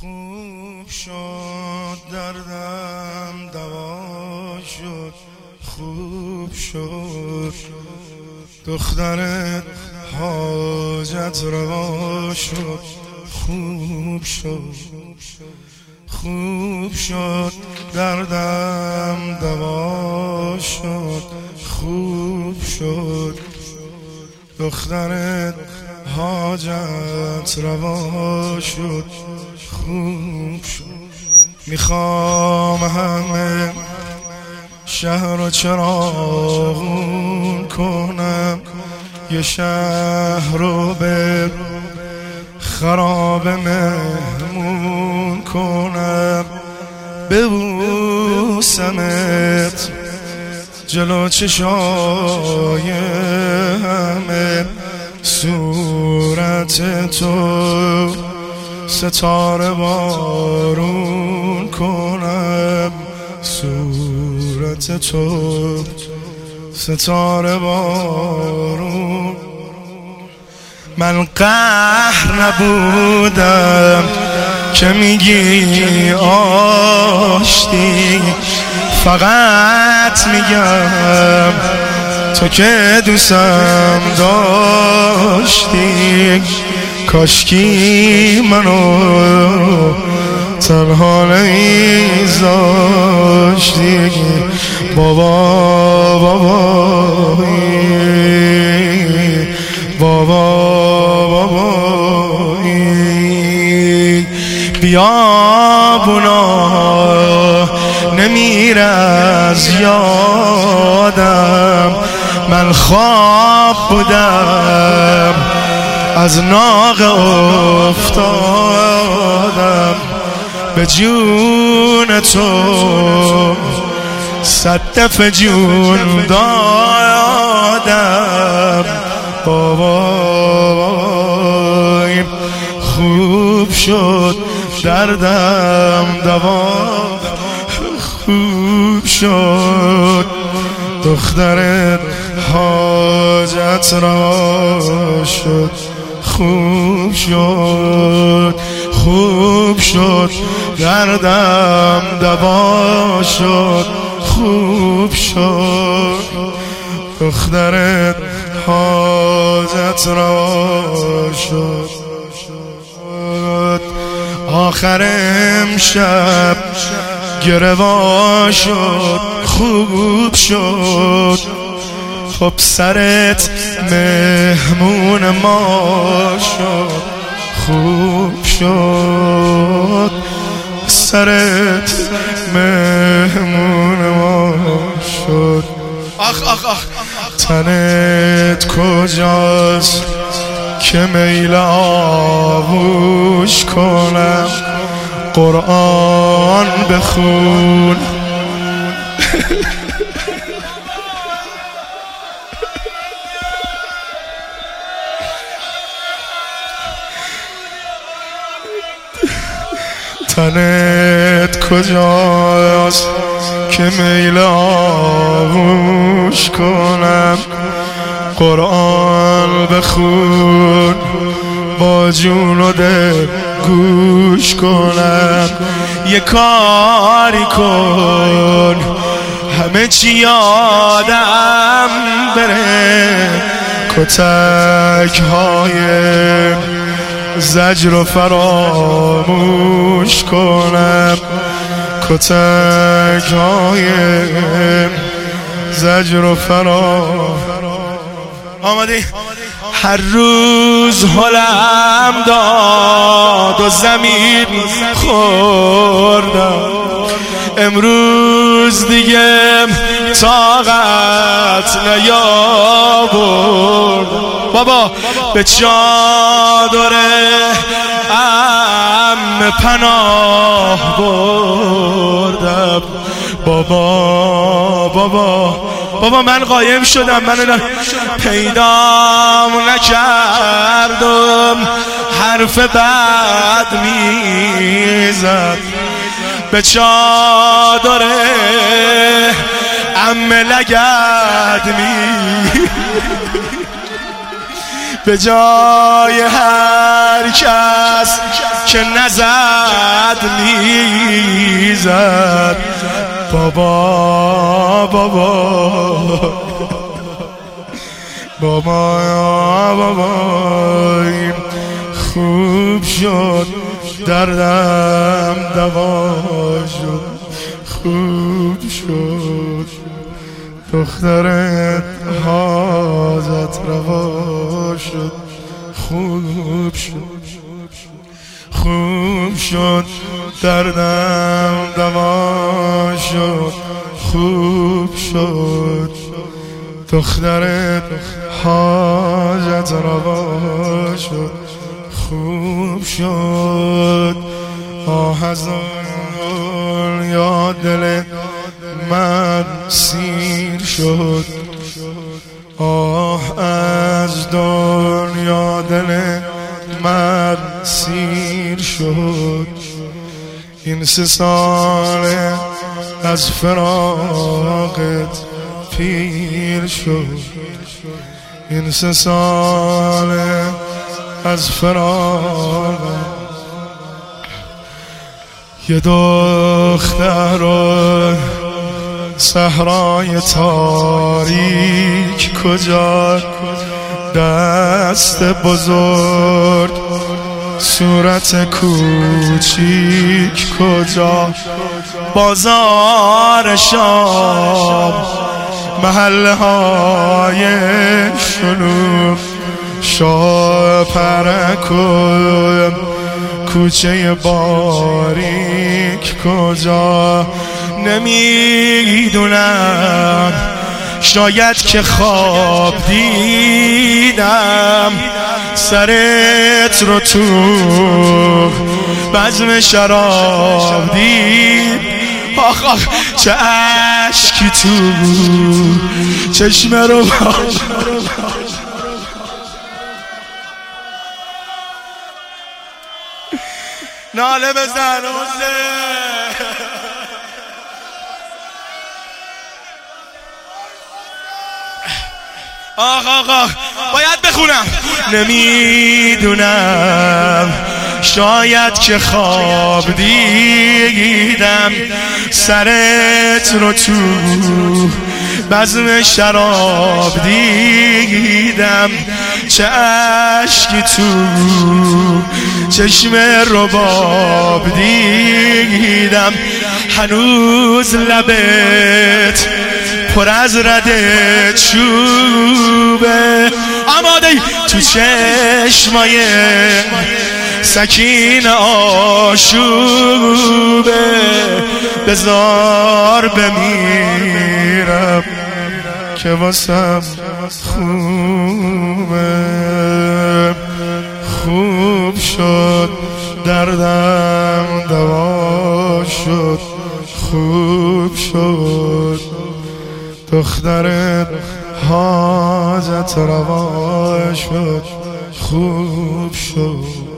خوب شد دردم دوا شد، خوب شد دخترت حاجت روا شد، خوب شد خوب شد دردم دوا شد، خوب شد دخترت حاجت روا شد، خوب شد. میخوام همه شهر رو چراغون کنم، یه شهر رو به خراب مهمون کنم، ببوسمت جلو چشای همه، صورت تو ستاره بارون کنم، صورت تو ستاره بارون. من قهر نبودم که میگی آشتی، فقط میگم تو که دوستم داشتی، کاشکی منو تنها نمیذاشتی. بابا بابایی بابایی، بیابونا نمیره از یادم، من خواب بودم از ناقه افتادم، به جون تو صد دفعه جون دادم. بابای خوب شد دردم دوا، خوب شد دخترت حاجت روا شد، خوب شد خوب شد دردم دوا شد، خوب شد دخترت حاجت روا شد. آخر امشب گروا شد، خوب شد خب سرت مهمون ما شد، خوب شد سرت مهمون ما شد. آخ آخ آخ تنت کجاست که میل آغوش کنم، قرآن بخون تنت کجاست که میل آغوش کنم، قرآن بخون با جون و دل گوش کنم، یه کاری کن همه چی یادم بره، کتک های زجر و فراموش کنم، کتک های زجر و آمدی. هر روز حالم داد و زمین خوردم، امروز دیگه طاقت نیاورد، بابا به چادر عم پناه بردم. بابا من قایم شدم، من پیدام نکردم، حرف بد میزد به چادر عم لگد به جای هر کس که نزد میزد. بابا بابا بابا خوب شد دردم دوا شد، خوب شد دخترت حاجت روا شد، خوب شد خوب شد دردم دوا شد، خوب شد دخترت حاجت روا شد، خوب شد. آه از دنیا دل من سیر شد، آه از دنیا دل من سیر شد. این 3 ساله از فراقت پیر شد، این 3 ساله از فراقت. یه دختر رو صحرای تاریک کجا، دست بزرگ صورت کوچیک کجا، بازار شام محله های شلوغ، شاپرک و کوچه باریک کجا. نمیدونم شاید که خواب دیدم سرت رو تو بزم شراب دید. آخ آخ چه اشکی تو چشم رو ناله بزن آخ آخ آخ باید بخونم. نمیدونم شاید که خواب دیدم سرت رو تو بزم شراب دیدم، چه اشکی تو چشم رباب دیدم. هنوز لبت پر از رده چوبه، آماده تو چشمای سکین آشوبه. بذار بمیرم که واسم خوبه، خوب شد دردم دوا شد، خوب شد دخترت حاجت روا شد، خوب شد.